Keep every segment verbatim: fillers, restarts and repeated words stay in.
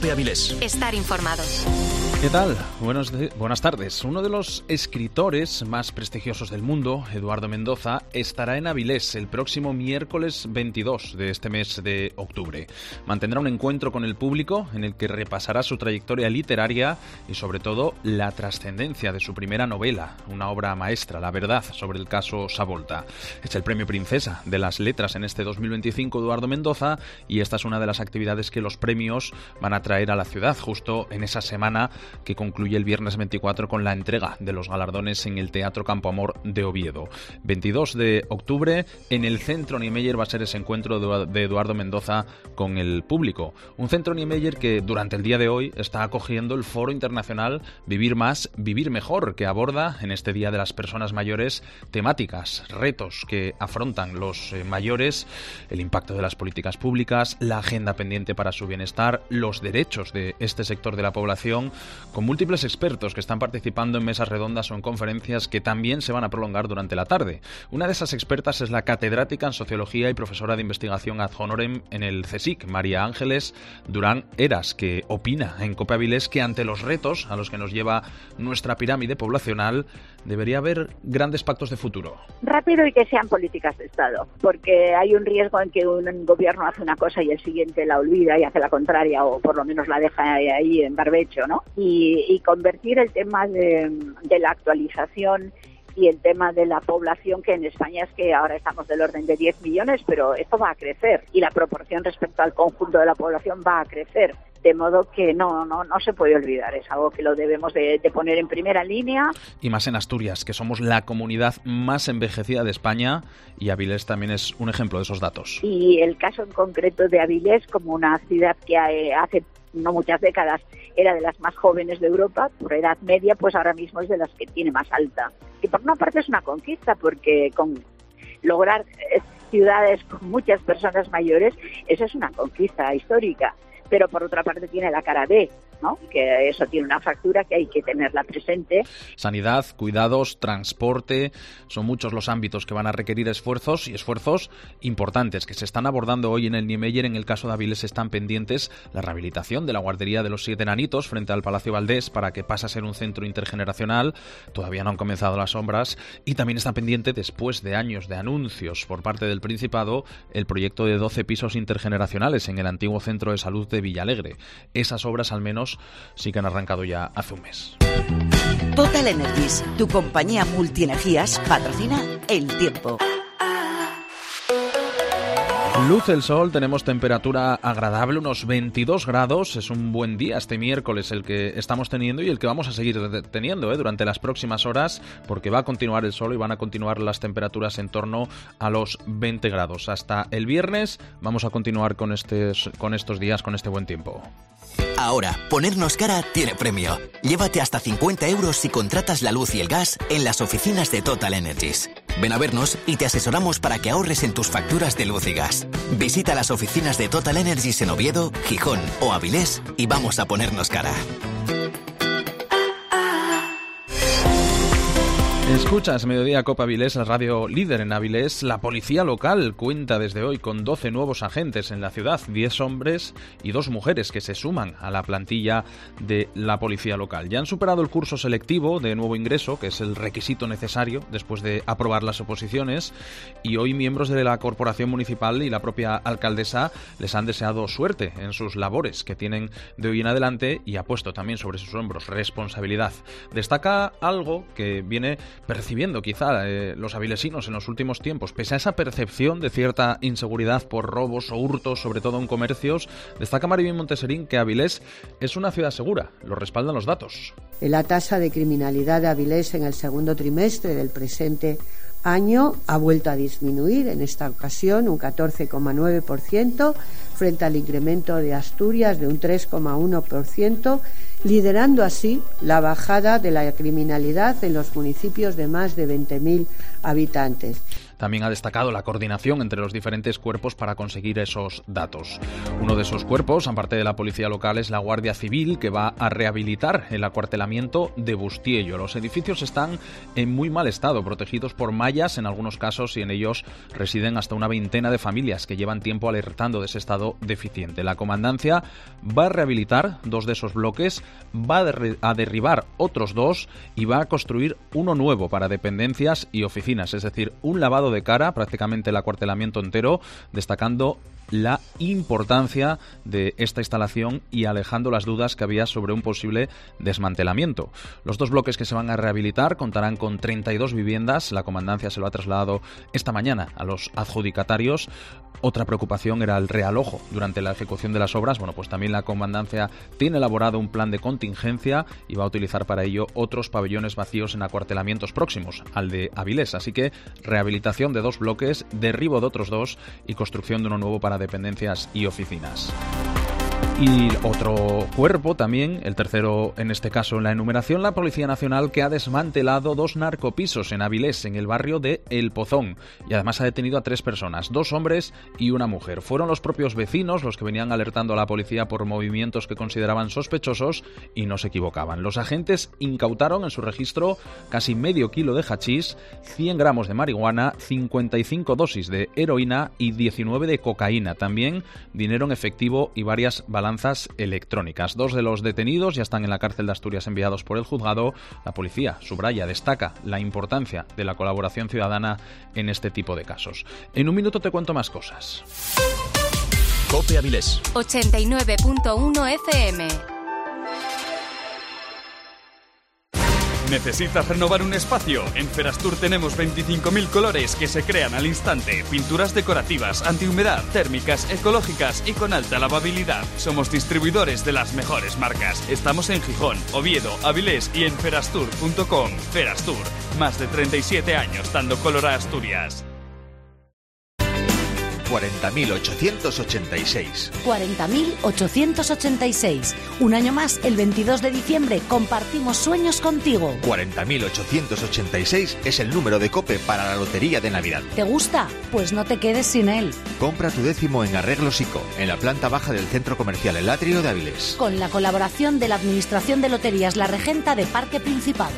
Cope Avilés. Estar informado. ¿Qué tal? Buenos de- buenas tardes. Uno de los escritores más prestigiosos del mundo, Eduardo Mendoza, estará en Avilés el próximo miércoles veintidós de este mes de octubre. Mantendrá un encuentro con el público en el que repasará su trayectoria literaria y, sobre todo, la trascendencia de su primera novela, una obra maestra, La verdad sobre el caso Savolta. Es el premio Princesa de las Letras en este dos mil veinticinco, Eduardo Mendoza, y esta es una de las actividades que los premios van a traer a la ciudad justo en esa semana que concluye el viernes veinticuatro con la entrega de los galardones en el Teatro Campo Amor de Oviedo. veintidós de octubre, en el Centro Niemeyer va a ser ese encuentro de Eduardo Mendoza con el público. Un Centro Niemeyer que durante el día de hoy está acogiendo el Foro Internacional Vivir Más, Vivir Mejor, que aborda en este Día de las Personas Mayores temáticas, retos que afrontan los eh, mayores, el impacto de las políticas públicas, la agenda pendiente para su bienestar, los derechos de este sector de la población, con múltiples expertos que están participando en mesas redondas o en conferencias que también se van a prolongar durante la tarde. Una de esas expertas es la catedrática en Sociología y profesora de investigación ad honorem en el CSIC, María Ángeles Durán Heras, que opina en Cope Avilés que ante los retos a los que nos lleva nuestra pirámide poblacional debería haber grandes pactos de futuro. Rápido y que sean políticas de Estado, porque hay un riesgo en que un gobierno hace una cosa y el siguiente la olvida y hace la contraria, o por lo menos la deja ahí en barbecho, ¿no? Y, y convertir el tema de, de la actualización y el tema de la población, que en España es que ahora estamos del orden de diez millones, pero esto va a crecer y la proporción respecto al conjunto de la población va a crecer. De modo que no, no, no se puede olvidar, es algo que lo debemos de, de poner en primera línea. Y más en Asturias, que somos la comunidad más envejecida de España, y Avilés también es un ejemplo de esos datos. Y el caso en concreto de Avilés, como una ciudad que hace no muchas décadas era de las más jóvenes de Europa, por edad media, pues ahora mismo es de las que tiene más alta. Y por una parte es una conquista, porque con lograr ciudades con muchas personas mayores, esa es una conquista histórica. Pero por otra parte tiene la cara B, ¿no? Que eso tiene una factura que hay que tenerla presente. Sanidad, cuidados, transporte, son muchos los ámbitos que van a requerir esfuerzos y esfuerzos importantes que se están abordando hoy en el Niemeyer. En el caso de Avilés están pendientes la rehabilitación de la guardería de los Siete Enanitos frente al Palacio Valdés para que pase a ser un centro intergeneracional. Todavía no han comenzado las obras, y también está pendiente, después de años de anuncios por parte del Principado, el proyecto de doce pisos intergeneracionales en el antiguo centro de salud de Villalegre. Esas obras al menos sí que han arrancado ya hace un mes. Total Energies, tu compañía multienergías, patrocina El Tiempo. Luce el sol, tenemos temperatura agradable, unos veintidós grados. Es un buen día este miércoles el que estamos teniendo y el que vamos a seguir teniendo ¿eh? durante las próximas horas, porque va a continuar el sol y van a continuar las temperaturas en torno a los veinte grados. Hasta el viernes vamos a continuar con, estes, con estos días, con este buen tiempo. Ahora, ponernos cara tiene premio. Llévate hasta cincuenta euros si contratas la luz y el gas en las oficinas de Total Energies. Ven a vernos y te asesoramos para que ahorres en tus facturas de luz y gas. Visita las oficinas de Total Energies en Oviedo, Gijón o Avilés y vamos a ponernos cara. Escuchas Mediodía Cope Avilés, la radio líder en Avilés. La policía local cuenta desde hoy con doce nuevos agentes en la ciudad, diez hombres y dos mujeres que se suman a la plantilla de la policía local. Ya han superado el curso selectivo de nuevo ingreso, que es el requisito necesario después de aprobar las oposiciones, y hoy miembros de la corporación municipal y la propia alcaldesa les han deseado suerte en sus labores que tienen de hoy en adelante, y ha puesto también sobre sus hombros responsabilidad. Destaca algo que viene percibiendo quizá eh, los avilesinos en los últimos tiempos. Pese a esa percepción de cierta inseguridad por robos o hurtos, sobre todo en comercios, destaca Maribel Monteserín que Avilés es una ciudad segura. Lo respaldan los datos. La tasa de criminalidad de Avilés en el segundo trimestre del presente año ha vuelto a disminuir, en esta ocasión un catorce coma nueve por ciento frente al incremento de Asturias de un tres coma uno por ciento, liderando así la bajada de la criminalidad en los municipios de más de veinte mil habitantes. también ha destacado la coordinación entre los diferentes cuerpos para conseguir esos datos. Uno de esos cuerpos, aparte de la policía local, es la Guardia Civil, que va a rehabilitar el acuartelamiento de Bustiello. Los edificios están en muy mal estado, protegidos por mallas en algunos casos, y en ellos residen hasta una veintena de familias que llevan tiempo alertando de ese estado deficiente. La comandancia va a rehabilitar dos de esos bloques, va a derribar otros dos y va a construir uno nuevo para dependencias y oficinas, es decir, un lavado de cara, prácticamente el acuartelamiento entero, destacando la importancia de esta instalación y alejando las dudas que había sobre un posible desmantelamiento. Los dos bloques que se van a rehabilitar contarán con treinta y dos viviendas. La comandancia se lo ha trasladado esta mañana a los adjudicatarios. Otra preocupación era el realojo durante la ejecución de las obras. Bueno, pues también la comandancia tiene elaborado un plan de contingencia y va a utilizar para ello otros pabellones vacíos en acuartelamientos próximos al de Avilés. Así que rehabilitación de dos bloques, derribo de otros dos y construcción de uno nuevo para dependencias y oficinas. Y otro cuerpo también, el tercero en este caso en la enumeración, la Policía Nacional, que ha desmantelado dos narcopisos en Avilés, en el barrio de El Pozón, y además ha detenido a tres personas, dos hombres y una mujer. Fueron los propios vecinos los que venían alertando a la policía por movimientos que consideraban sospechosos y no se equivocaban. Los agentes incautaron en su registro casi medio kilo de hachís, cien gramos de marihuana, cincuenta y cinco dosis de heroína y diecinueve de cocaína. También dinero en efectivo y varias balanzas electrónicas. Dos de los detenidos ya están en la cárcel de Asturias, enviados por el juzgado. La policía subraya, destaca la importancia de la colaboración ciudadana en este tipo de casos. En un minuto te cuento más cosas. COPE Avilés ochenta y nueve punto uno F M. ¿Necesitas renovar un espacio? En Ferastur tenemos veinticinco mil colores que se crean al instante. Pinturas decorativas, antihumedad, térmicas, ecológicas y con alta lavabilidad. Somos distribuidores de las mejores marcas. Estamos en Gijón, Oviedo, Avilés y en ferastur punto com. Ferastur, más de treinta y siete años dando color a Asturias. cuarenta mil ochocientos ochenta y seis. cuarenta mil ochocientos ochenta y seis. Un año más, el veintidós de diciembre, compartimos sueños contigo. cuarenta mil ochocientos ochenta y seis es el número de COPE para la Lotería de Navidad. ¿Te gusta? Pues no te quedes sin él. Compra tu décimo en Arreglos ICO, en la planta baja del Centro Comercial El Atrio de Avilés. Con la colaboración de la Administración de Loterías La Regenta de Parque Principado.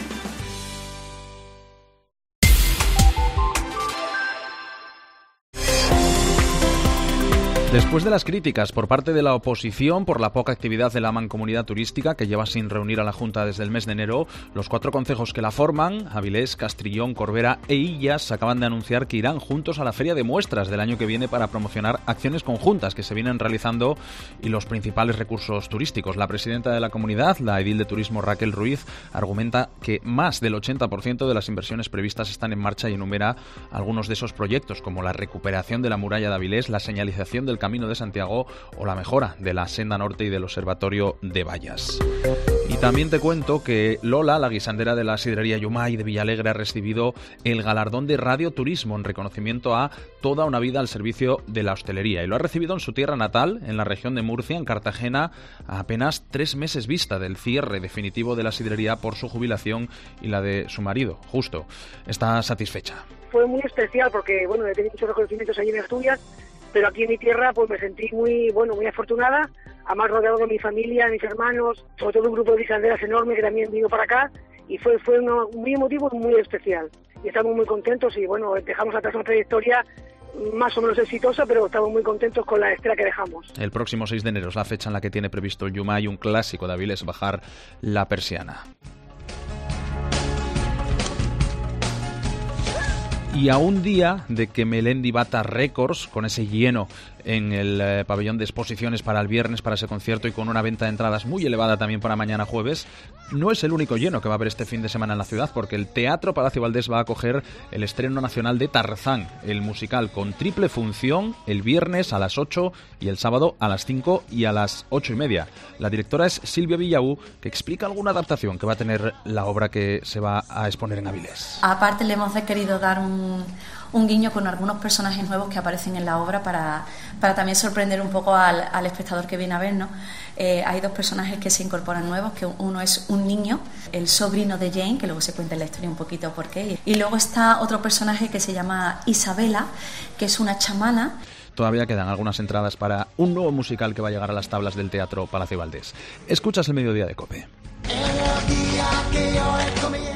Después de las críticas por parte de la oposición por la poca actividad de la Mancomunidad Turística, que lleva sin reunir a la Junta desde el mes de enero, los cuatro concejos que la forman, Avilés, Castrillón, Corbera e Illas, acaban de anunciar que irán juntos a la Feria de Muestras del año que viene para promocionar acciones conjuntas que se vienen realizando y los principales recursos turísticos. La presidenta de la comunidad, la edil de turismo Raquel Ruiz, argumenta que más del ochenta por ciento de las inversiones previstas están en marcha y enumera algunos de esos proyectos, como la recuperación de la muralla de Avilés, la señalización del Camino de Santiago o la mejora de la Senda Norte y del Observatorio de Vallas. Y también te cuento que Lola, la guisandera de la sidrería Yumay de Villalegre, ha recibido el galardón de Radio Turismo en reconocimiento a toda una vida al servicio de la hostelería, y lo ha recibido en su tierra natal, en la región de Murcia, en Cartagena, a apenas tres meses vista del cierre definitivo de la sidrería por su jubilación y la de su marido, Justo. Está satisfecha. Fue muy especial porque, bueno, he tenido muchos reconocimientos allí en Asturias, pero aquí en mi tierra pues me sentí muy, bueno, muy afortunada, además rodeado de mi familia, de mis hermanos, sobre todo un grupo de guisanderas enorme que también vino para acá, y fue fue uno, muy emotivo y muy especial. Y estamos muy contentos y, bueno, dejamos atrás una trayectoria más o menos exitosa, pero estamos muy contentos con la estela que dejamos. El próximo seis de enero es la fecha en la que tiene previsto Yumay, un clásico de Avilés, bajar la persiana. Y a un día de que Melendi bata récords con ese lleno en el eh, pabellón de exposiciones para el viernes, para ese concierto, y con una venta de entradas muy elevada también para mañana jueves, no es el único lleno que va a haber este fin de semana en la ciudad, porque el Teatro Palacio Valdés va a acoger el estreno nacional de Tarzán, el musical, con triple función el viernes a las ocho y el sábado a las cinco y a las ocho y media. La directora es Silvia Villaú, que explica alguna adaptación que va a tener la obra que se va a exponer en Avilés. Aparte le hemos querido dar un un guiño con algunos personajes nuevos que aparecen en la obra para, para también sorprender un poco al, al espectador que viene a ver, ¿no? Eh, hay dos personajes que se incorporan nuevos, que uno es un niño, el sobrino de Jane, que luego se cuenta en la historia un poquito por qué, y luego está otro personaje que se llama Isabela, que es una chamana. Todavía quedan algunas entradas para un nuevo musical que va a llegar a las tablas del Teatro Palacio Valdés. Escuchas El Mediodía de COPE. El día que yo he comido